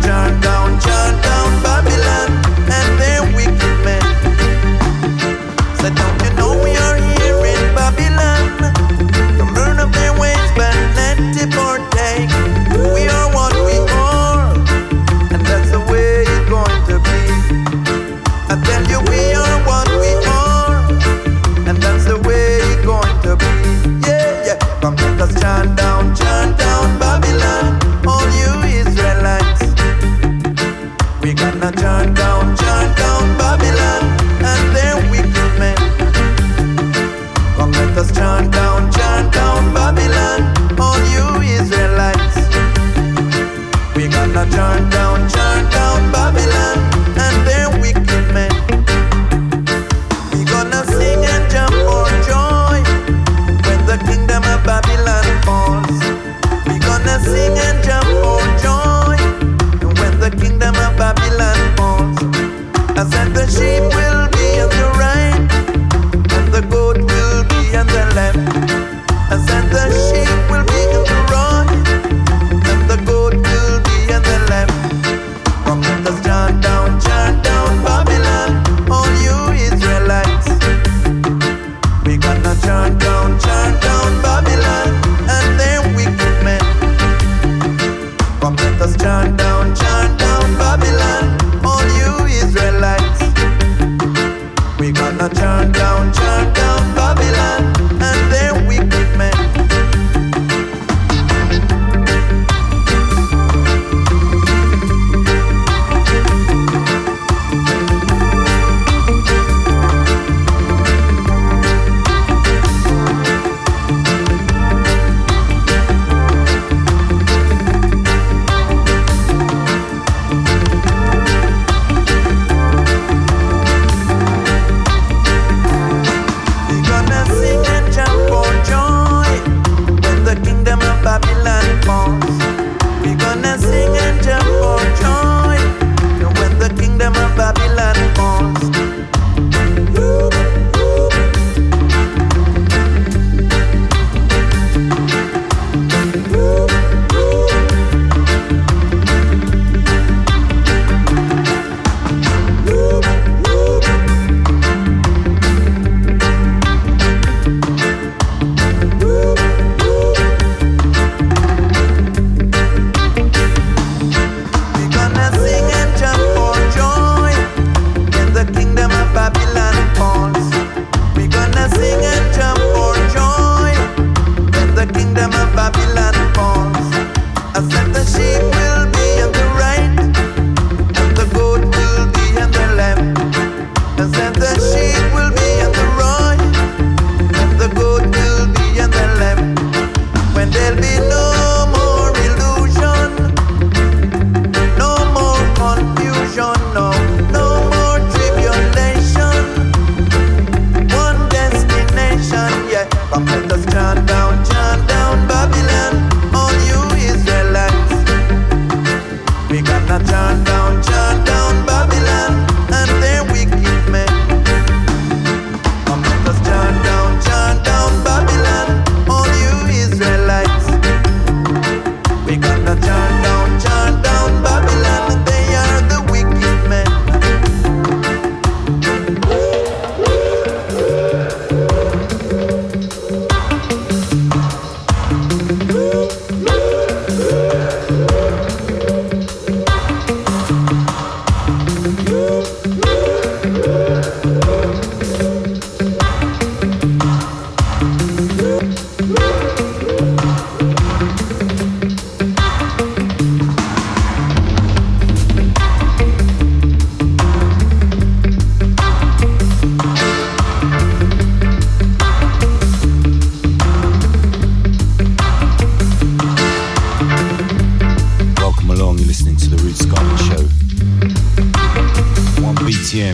BTM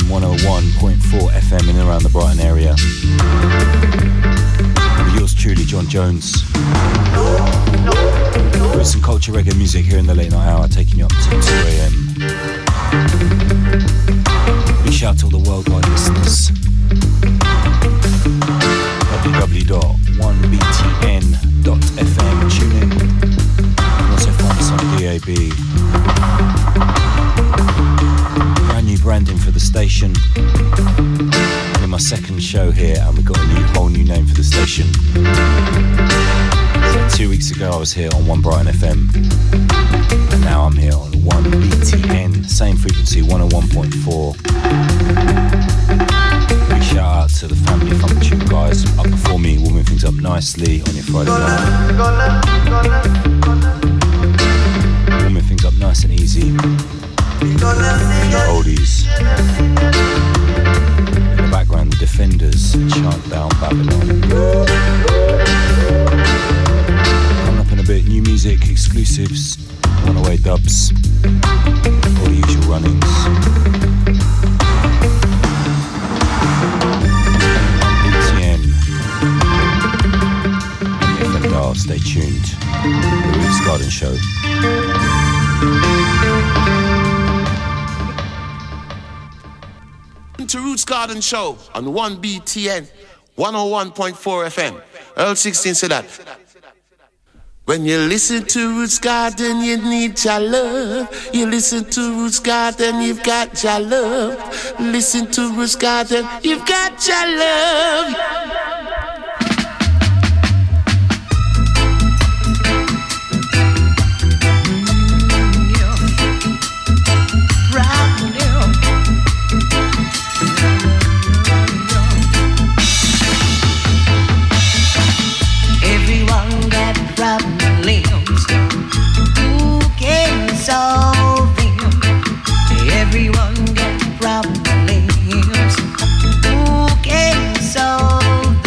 101.4 FM in and around the Brighton area. With yours truly, John Jones. Roots and culture reggae music here in the late night hour, taking you up to 2 AM. Big shout out to all the worldwide listeners. www.1btn.fm. Tune in. You can also find us on DAB. Brand new branding for the station. In my second show here, and we've got a whole new name for the station. So 2 weeks ago I was here on 1 Brighton FM, and now I'm here on 1 BTN, same frequency, 101.4. Big shout out to the Family Funk Tune guys up before me, warming things up nicely on your Friday night. Warming things up nice and easy. The oldies. In the background, the Defenders, Chant Down Babylon. Coming up in a bit, new music, exclusives, runaway dubs, all the usual runnings. BTN. FM dial, stay tuned. The Roots Garden Show. To Roots Garden Show on 1BTN 101.4 FM. Earl 16 said that. When you listen to Roots Garden, you need your love. You listen to Roots Garden, you've got your love. Listen to Roots Garden, you've got your love. Problems, who can solve them? Everyone got problems, who can solve them?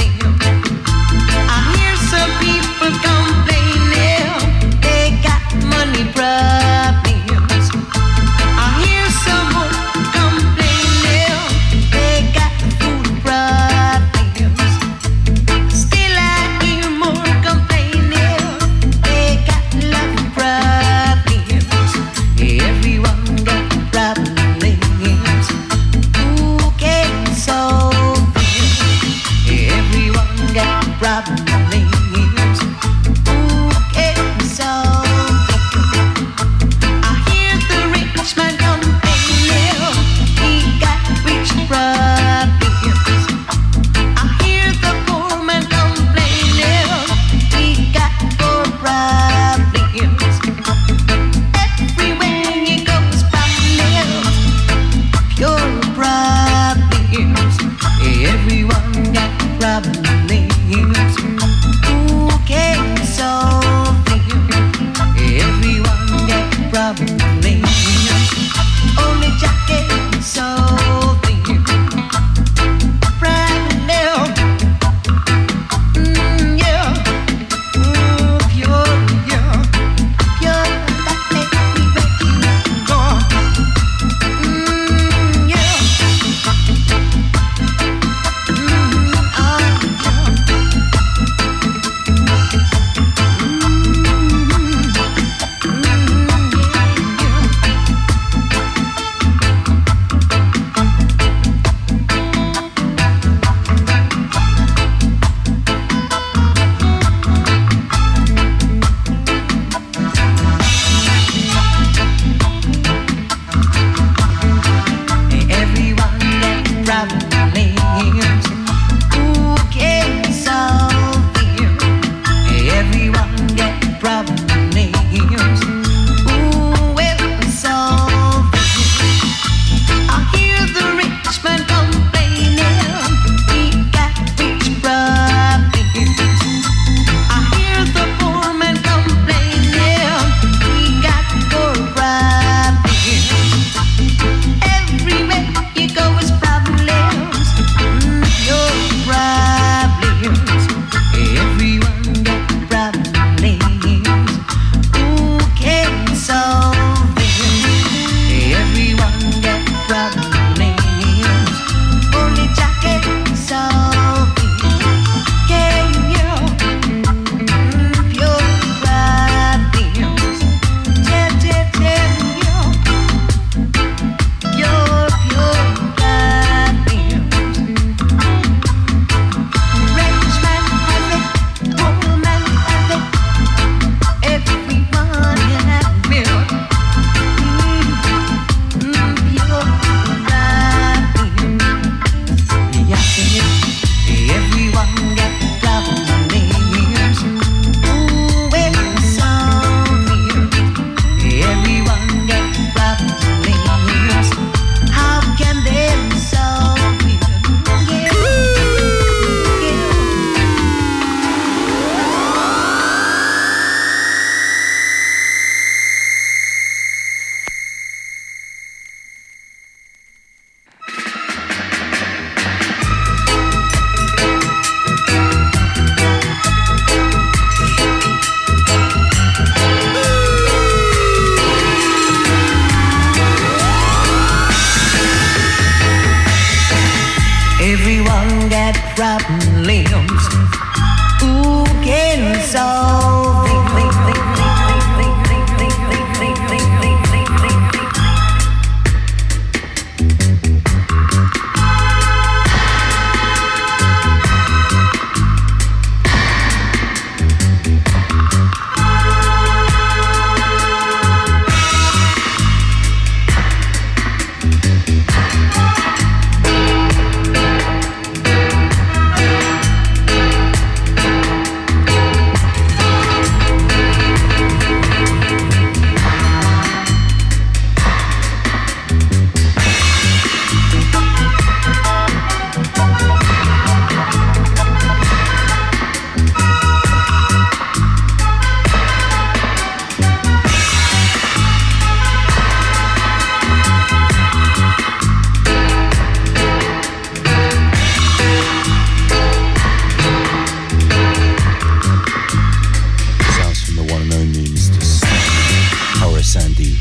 poverty,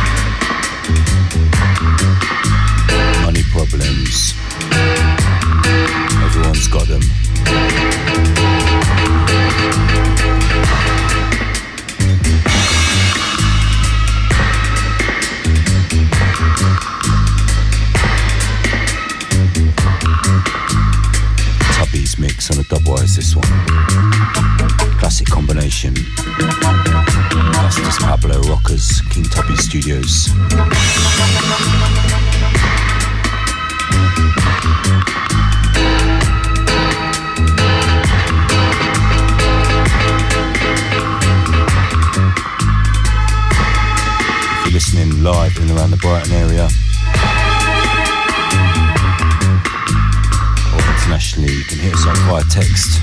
money problems. Everyone's got them. Tubby's mix on a double is this one. Classic combination. Justice Pablo Rockers, King Tubby Studios. If you're listening live in and around the Brighton area, internationally, you can hit us up via text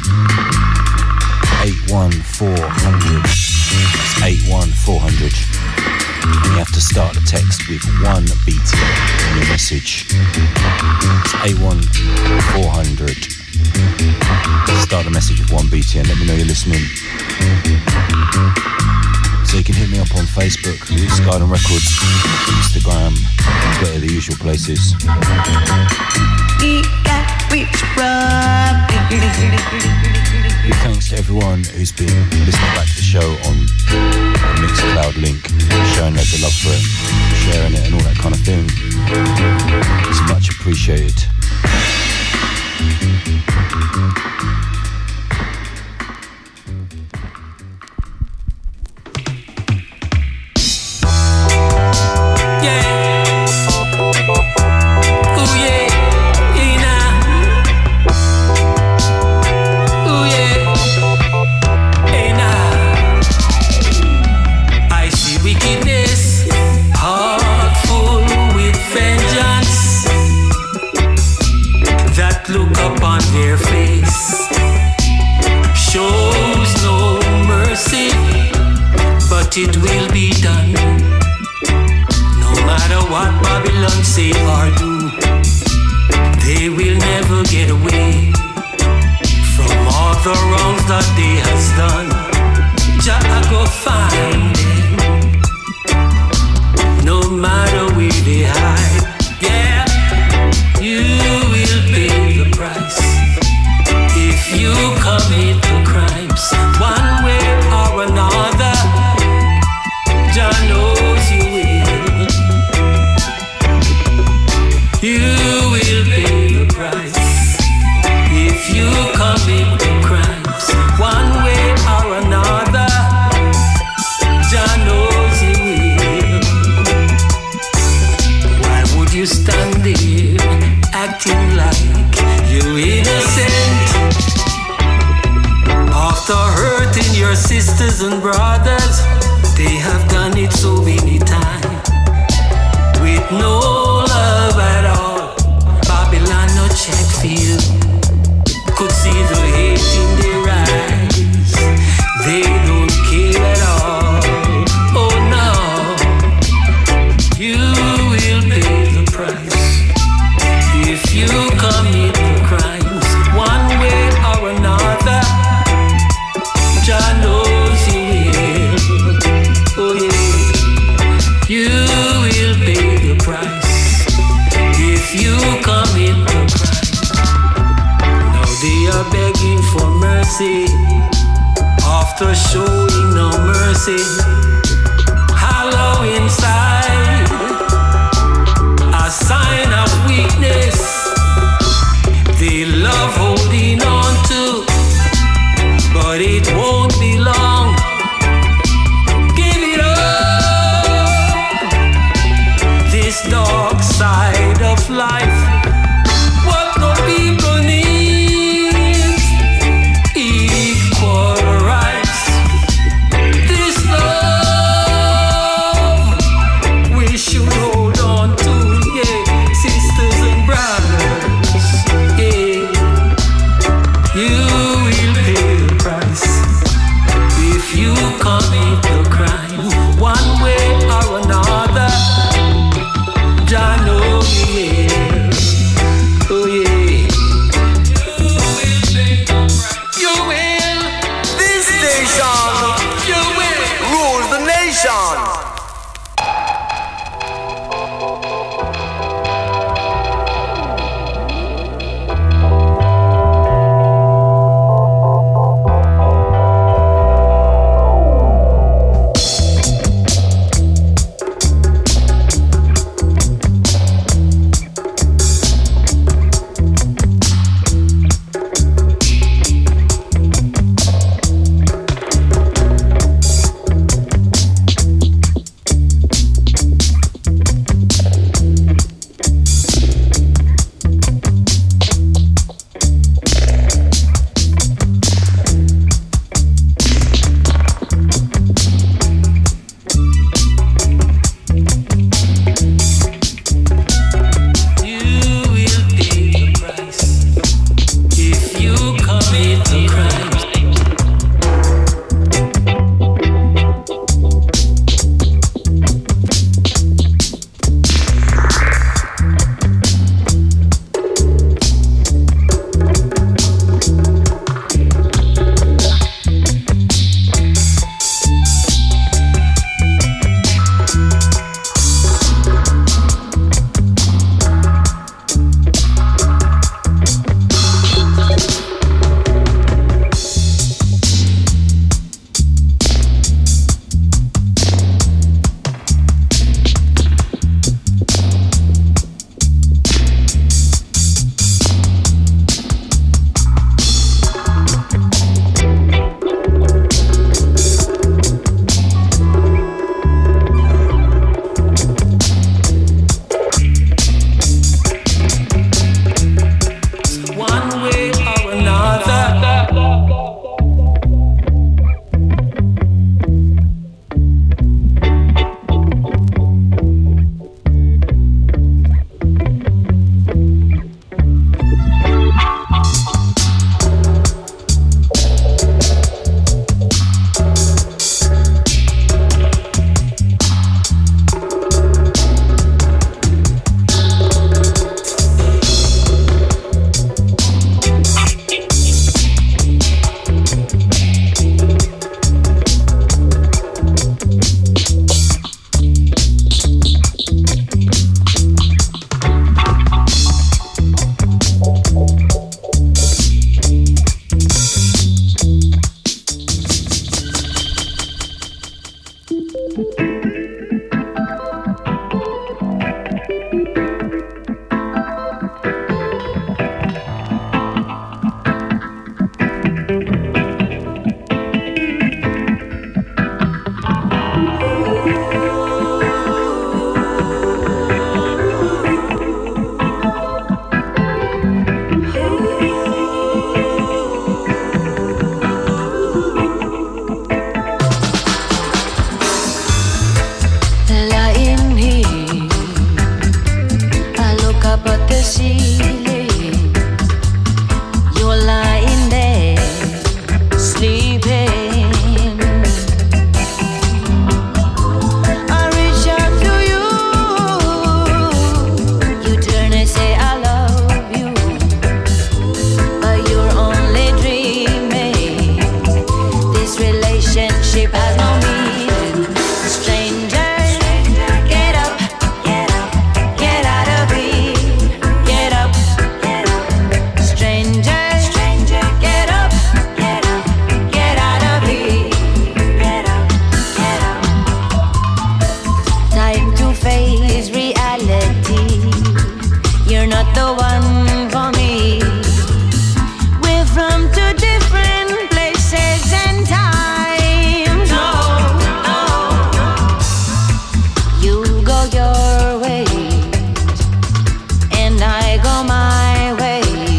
81400. That's 81400. And you have to start the text with 1 BTN in your message. It's 81400. Start the message with 1 BTN. Let me know you're listening. So you can hit me up on Facebook, Skydon Records, Instagram, Twitter, the usual places. Big thanks to everyone who's been listening back to the show on the Mixcloud link, showing loads of love for it, sharing it and all that kind of thing. It's much appreciated. It will be done, no matter what Babylon say or do. They will never get away from all the wrongs that they has done. Jah go find them, no matter where they hide. Yeah, you will pay the price if you commit the crimes, one way or another. Jah knows you will. You will pay the price if you commit the crimes, one way or another. Jah knows you will. Why would you stand there acting like you're innocent after hurting your sisters and brothers? They have done it so many times with no love at all. Babylon no check feel, could see the hate in their eyes. They don't care at all. Oh no, you will pay the price if you commit the crimes, one way or another. Jah knows you will. Oh yeah, you will pay the price if you commit the crime. Now they are begging for mercy after showing no mercy. Hollow inside, a sign of weakness. They love holding on to, but it won't be long. Dark side of life, what the people need, equal rights. This love your way, and I go my way.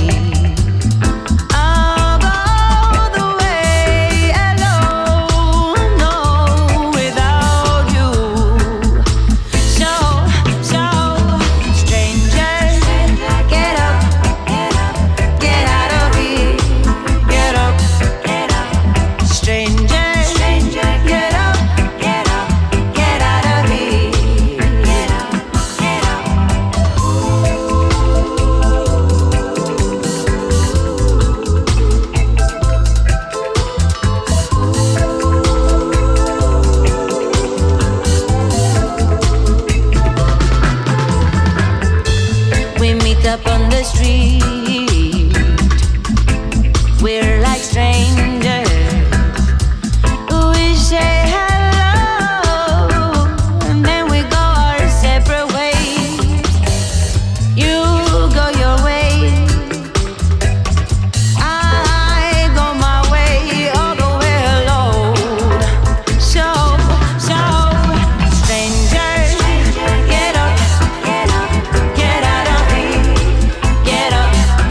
I'll go the way alone, no, without you. So, stranger, get up, get out of here, get up, stranger, get up, get out of here, get up. We meet up on the street. We're like strangers. We say hello, and then we go our separate ways. You go your way, I go my way, all the way alone. So, stranger, get up, get out of here, get up,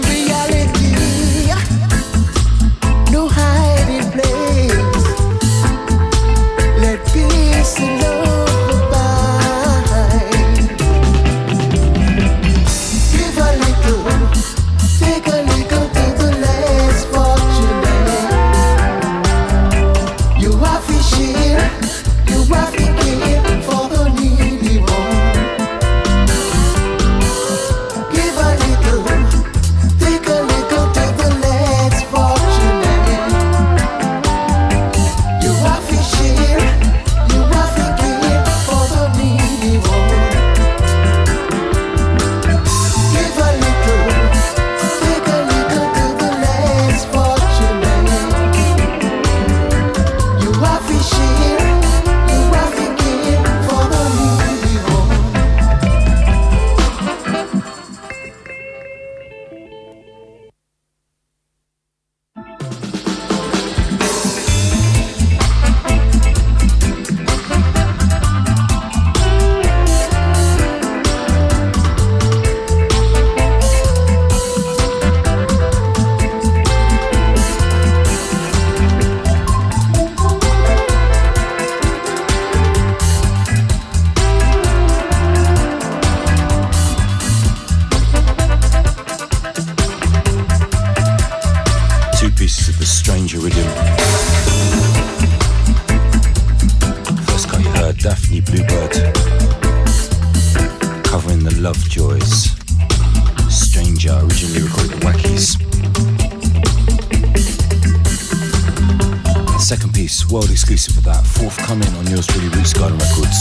World exclusive of that, forthcoming on yours truly, Roots Garden Records.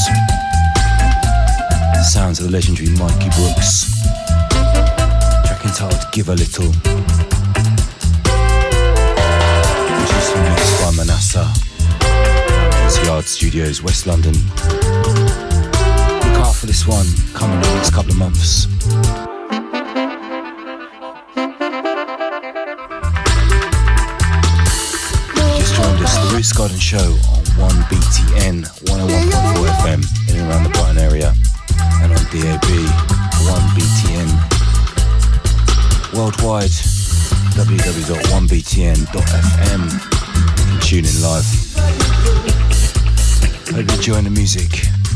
Sounds of the legendary Mikey Brooks. Track entitled Give a Little. Produced and mixed by Manasseh. Yard Studios, West London. Look out for this one, coming in the next couple of months. The Roots Garden Show on 1BTN 101.4 FM in and around the Brighton area, and on DAB 1BTN worldwide, www.1btn.fm. You can tune in live. Hope you're enjoying the music.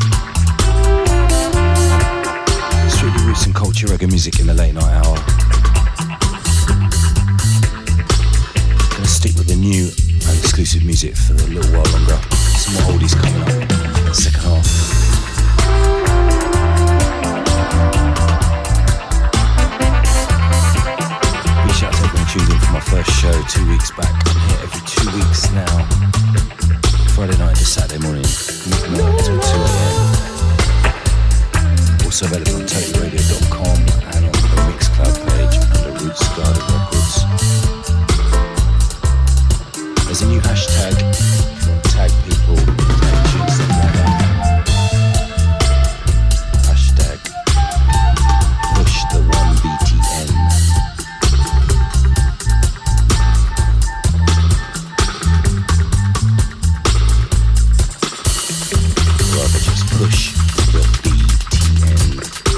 Strictly roots and culture reggae music in the late night hour. Gonna stick with the new and exclusive music for a little while longer. Some more oldies coming up in the second half. Big shout out to everyone tuned in for my first show 2 weeks back. I'm here every 2 weeks now. Friday night to Saturday morning, midnight until 2 AM. Also available on TotalRadio.com and on the Mixcloud page under Roots Garden Records. There's a new hashtag if you want to tag people, tag tunes, stuff like that. Hashtag push the 1BTN. Rather just push the BTN.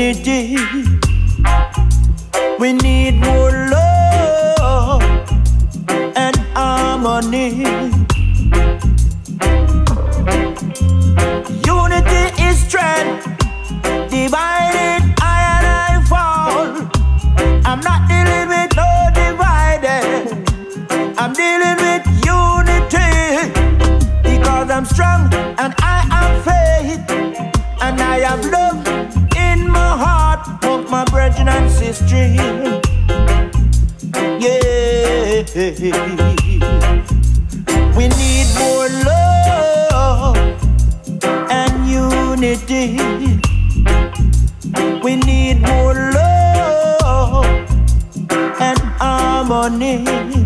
unity. We need more love and harmony. Unity is strength, divided I and I fall. I'm not dealing with no divided, I'm dealing with unity. Because I'm strong and I have faith, and I have love in my heart of my brethren and sisters. Yeah, we need more love and unity. We need more love and harmony.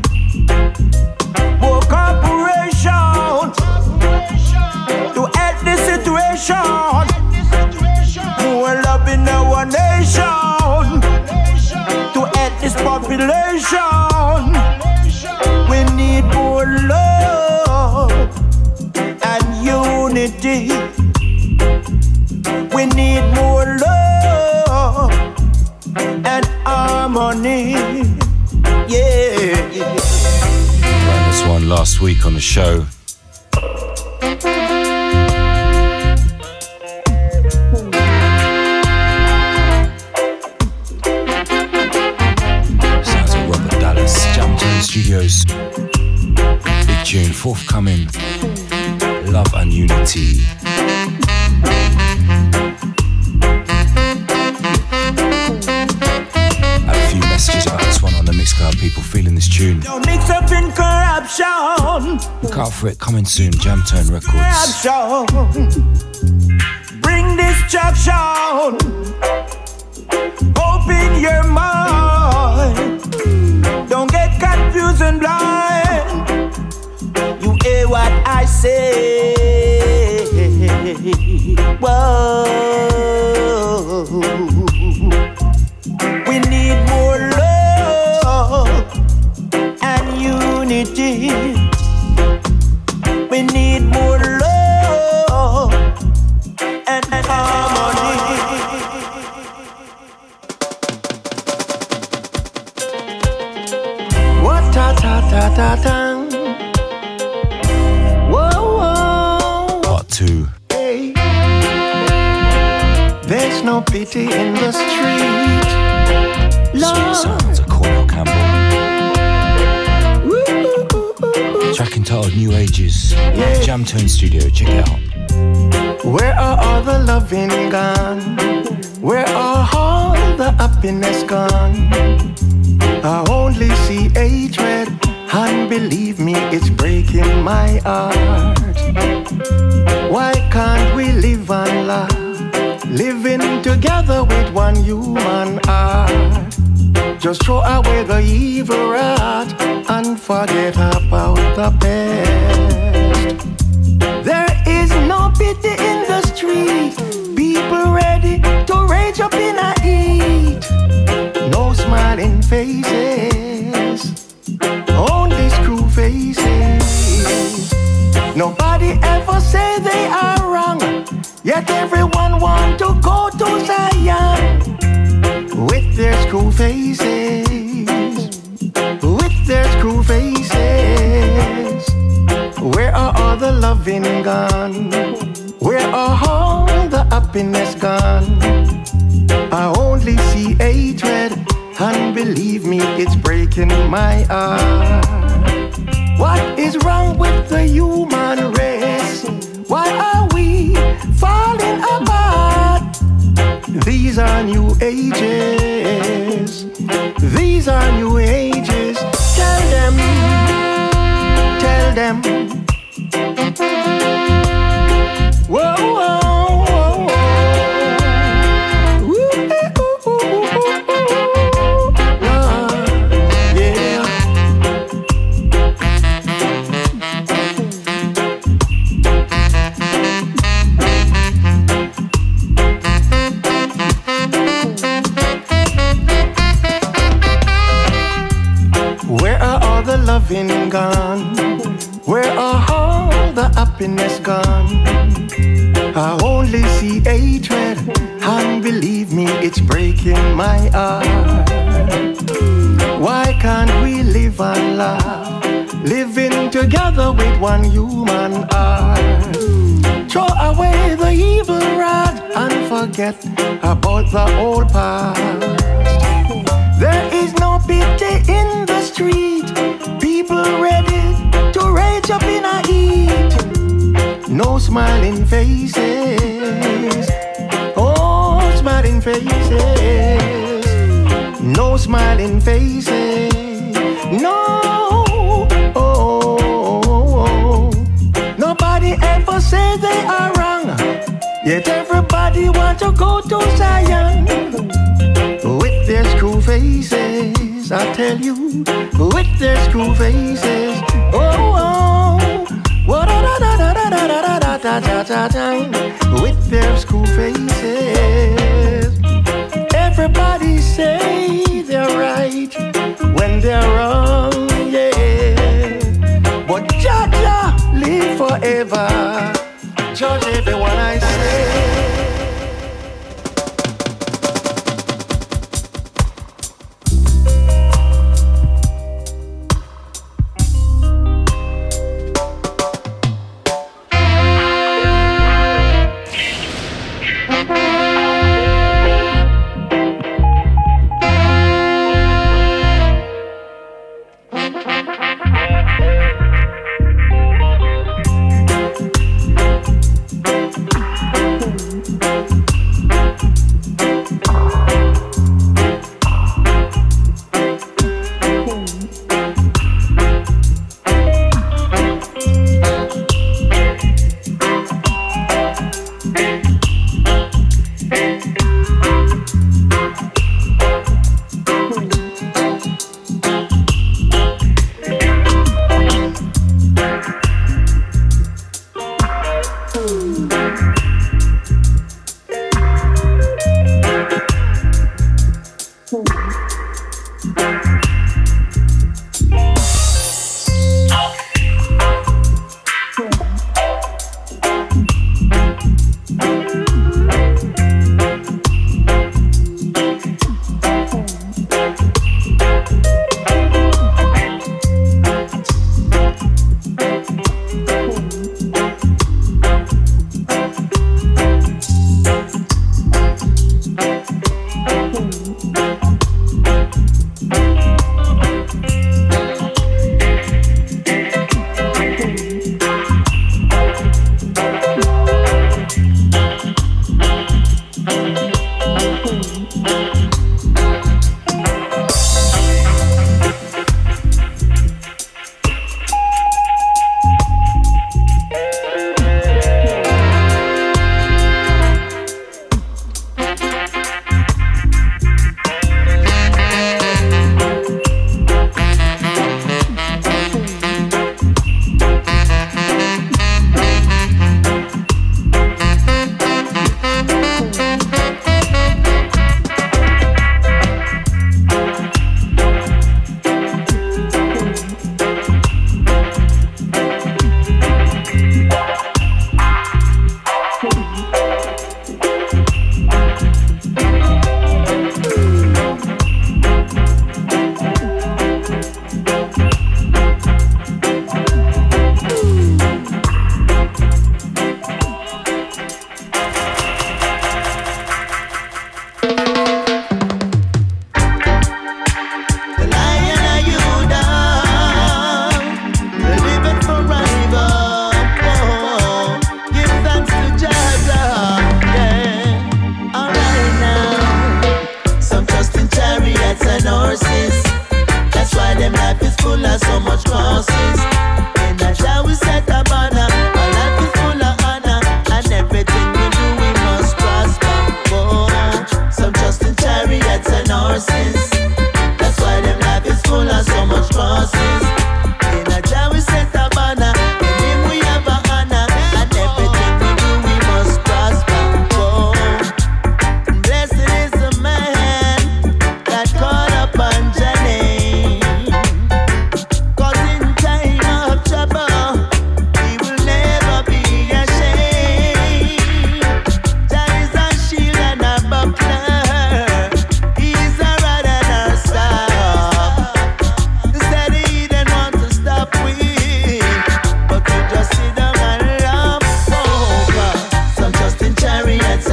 More cooperation to help the situation. More love in our nation to help this population. We need more love and unity. We need more love and harmony. Yeah. Ran this one last week on the show. Sounds of Robert Dallas, Jamtone Studios. Big tune, forthcoming. Love and Unity. Messages about this one on the Mixcloud. People feeling this tune. Don't mix up in corruption. Look out for it, coming soon. Jamtone Records. Bring destruction. Open your mind. Don't get confused and blind. You hear what I say. Whoa. We need more love and unity. We need more love and harmony. What ta ta ta ta ta. Whoa whoa. Part 2. Hey. There's no pity in the street. Sweet sounds of Cornell Campbell. Track entitled New Ages. Yeah. Jamtone Studio, check it out. Where are all the loving gone? Where are all the happiness gone? I only see hatred, and believe me, it's breaking my heart. Why can't we live and laugh? Living together with one human heart. Just throw away the evil rat and forget about the past. There is no pity in the street. People ready to rage up in a heat. No smiling faces, only screw faces. Nobody ever say they are wrong, yet everyone want to go to Zion. With their screw faces, with their screw faces. Where are all the loving gone? Where are all the happiness gone? I only see hatred, and believe me, it's breaking my heart. What is wrong with the human race? Why are we falling apart? These are new ages. These are new ages. Tell them. Tell them. Whoa, whoa, whoa, whoa. Ooh, ooh, ooh, ooh, yeah. Where are all the loving gone? Where are see hatred, and believe me, it's breaking my heart. Why can't we live and laugh, living together with one human heart? Throw away the evil rod and forget about the old past. There is no pity in the street, people ready to rage up in a heat. No smiling faces, oh, smiling faces. No smiling faces, no. Nobody ever say they are wrong, yet everybody want to go to Zion. With their screw faces, I tell you, with their screw faces. With their screw faces. Everybody say they're right when they're wrong, yeah. But Jah live forever, judge everyone I say.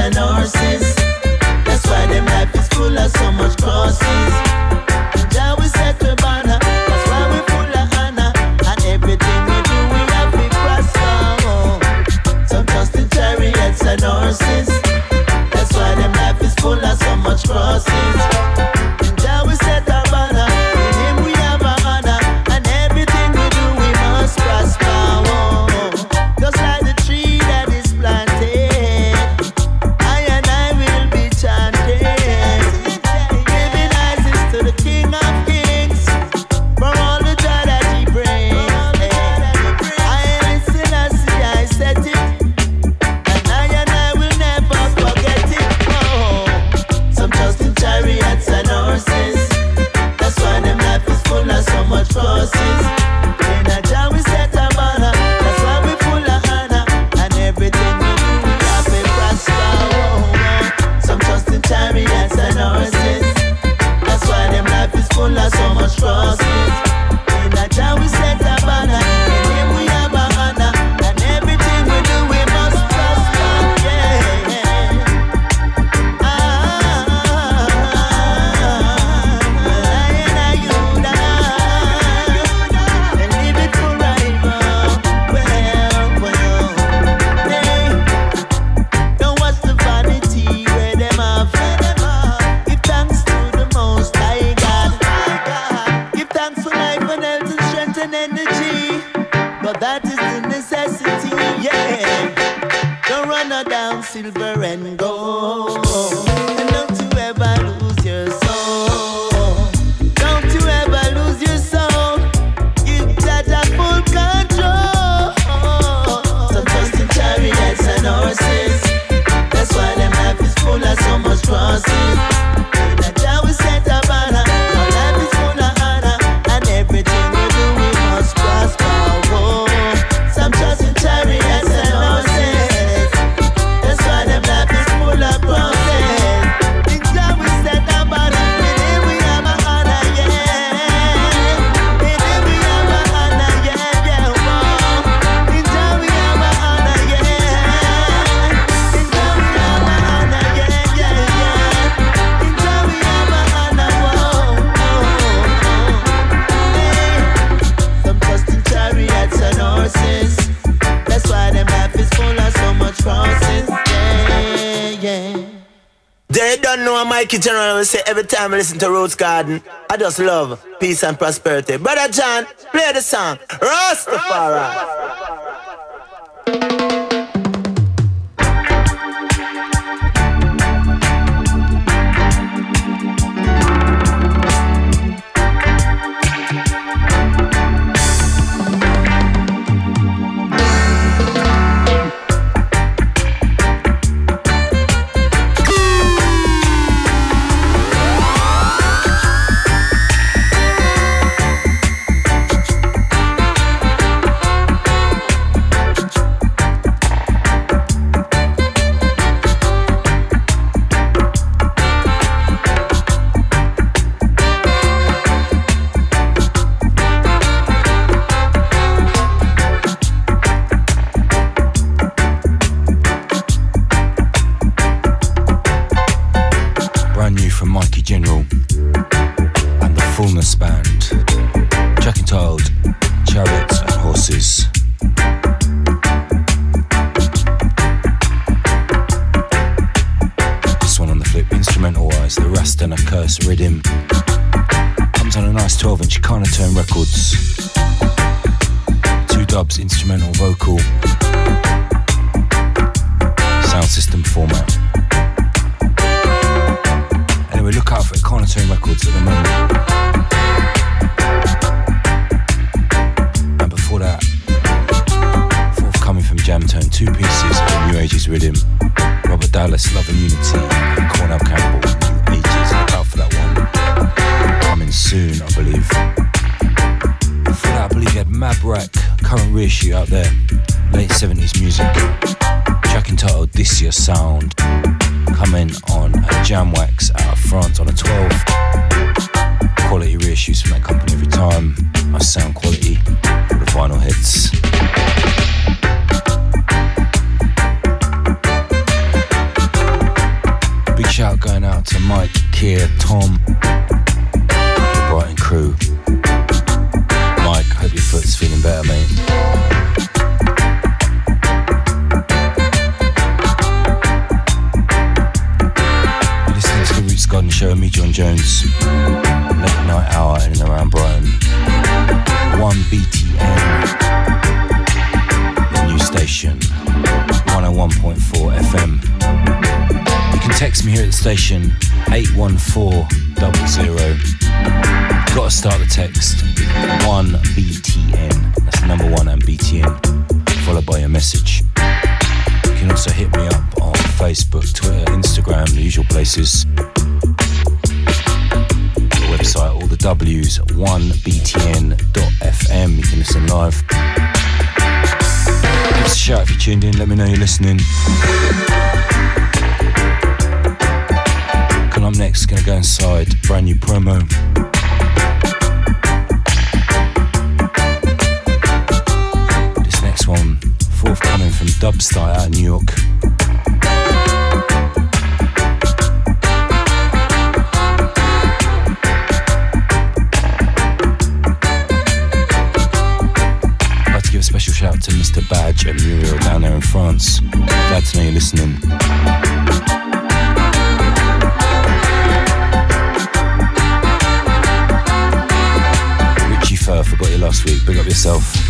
and horses. That's why them life is full of so much crosses. Jah we set the banner. That's why we full of honor. And everything we do, we have to prosper. Some trust in chariots and horses. That's why them life is full of so much crosses. Jah we set our banner. In Him we have a honor. And everything we do, we must prosper. Just like the tree that is planted, I and I will be chanted, giving praises to the King of Kings for all the joy that He brings. I listen as I set it, and I will never forget it. Oh, some trust in chariots and horses. That's why them life is full of so much crosses. In a Jah we set a banner. That's why we full of honor. And everything we do, we have to prosper. Some trust in chariots and horses. That's why them life is full of so much crosses. In a Jah we set a banner. In Him we have a honor. And everything we do, we must prosper. Yeah. And live it forever. Well. Hey, don't watch the vanity where them have. Give thanks to the Most High God. Give thanks for life and health and strength and energy. But that is the necessity, yeah. Don't run her down silver and gold. And don't you ever lose your soul. Don't you ever lose your soul. Give Jah full control. So trust in chariots and horses. That's why them life is full of so much crosses. In a Jah we set a banner. Our life is full of honor. And everything we do, we must prosper. Whoa. Some trust in chariots and horses. That's why them life is full of crosses. In Jah we set a banner. In Him we have a honor, yeah. In Him we have a honor, yeah. Whoa. In Jah we have a honor, yeah. In Jah we have a honor, yeah. In Jah we have a honor, Hey. Some trust in chariots and horses. That's why them life is full of so much crosses. Yeah. They don't know Mikey General will say every time I listen to Roots Garden, I just love peace and prosperity. Brother John, play the song Rastafari. Rhythm comes on a nice 12-inch Carnotone Records. 2 dubs, instrumental, vocal, sound system format. Anyway, look out for Carnotone Records at the moment. And before that, forthcoming from Jamtone, 2 pieces of New Ages Rhythm. Robert Dallas, Love and Unity, and Cornell Campbell, New Ages. Look out for that one. Coming soon, I believe. Before that, I believe you had Mabrak, current reissue out there. Late 70s music. Track entitled This Year Sound. Coming on a Jamwax out of France on a 12. Quality reissues from that company every time. Nice sound quality for the vinyl hits. shout going out to Mike, Keir, Tom, the Brighton crew. Mike, hope your foot's feeling better, mate. You're listening to the Roots Garden Show with me, John Jones. Late night hour in and around Brighton. 1BTN, the new station, 101.4 FM. You can text me here at the station, 81400. Got to start the text with 1BTN. That's the number 1 and BTN, followed by your message. You can also hit me up on Facebook, Twitter, Instagram, the usual places. The website, all the W's, 1BTN.FM. You can listen live. Give us a shout if you're tuned in, let me know you're listening. Coming up next, gonna go inside, brand new promo. This next one, forthcoming from Dubstyle out of New York. Special shout out to Mr. Badge and Muriel down there in France. Glad to know you're listening. Richie Fur, forgot you last week. Big up yourself.